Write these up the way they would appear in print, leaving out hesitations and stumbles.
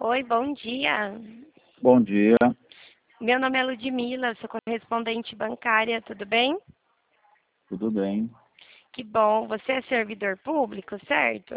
Oi, bom dia. Bom dia, Meu nome é Ludmila, sou correspondente bancária, tudo bem? tudo bem? Que bom. Você é servidor público, certo?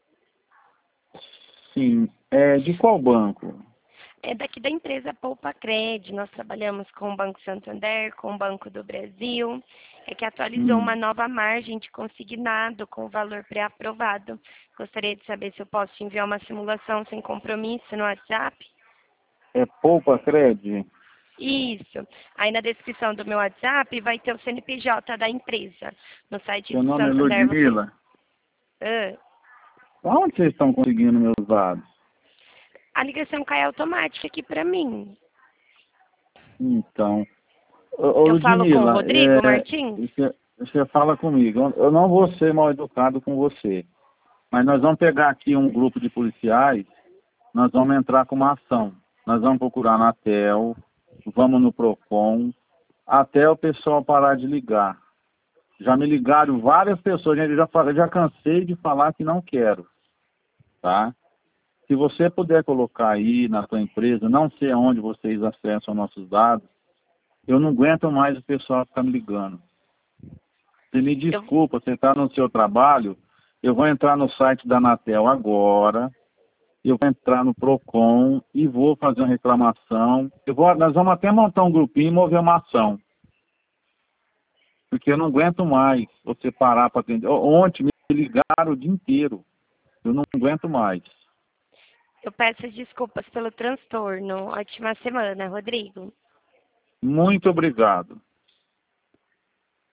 Sim, de qual banco? É daqui da empresa Poupa Cred. Nós trabalhamos com o Banco Santander, com o Banco do Brasil. É que atualizou uma Hum, nova margem de consignado com o valor pré-aprovado. Gostaria de saber se eu posso te enviar uma simulação sem compromisso no WhatsApp? é Poupa Cred? Isso. Aí na descrição do meu WhatsApp vai ter o CNPJ da empresa. No site Seu do nome é Santander você. Ludmila? Ah, Onde vocês estão conseguindo meus dados? a ligação cai automática aqui para mim. Então, ô Eu falo com o Ludmila, Rodrigo Martins? você fala comigo. Eu não vou ser mal educado com você, mas nós vamos pegar aqui um grupo de policiais, nós vamos entrar com uma ação. Nós vamos procurar na TEL, vamos no PROCON, até o pessoal parar de ligar. Já me ligaram várias pessoas, gente, já cansei de falar que não quero, tá? Se você puder colocar aí na sua empresa, não sei aonde vocês acessam nossos dados, eu não aguento mais o pessoal ficar me ligando. Você me Eu, desculpa, você está no seu trabalho, eu vou entrar no site da Anatel agora, eu vou entrar no PROCON e vou fazer uma reclamação. Nós vamos até montar um grupinho e mover uma ação, porque eu não aguento mais você parar para atender. Ontem me ligaram o dia inteiro. Eu não aguento mais. eu peço desculpas pelo transtorno. Ótima semana, Rodrigo. Muito obrigado.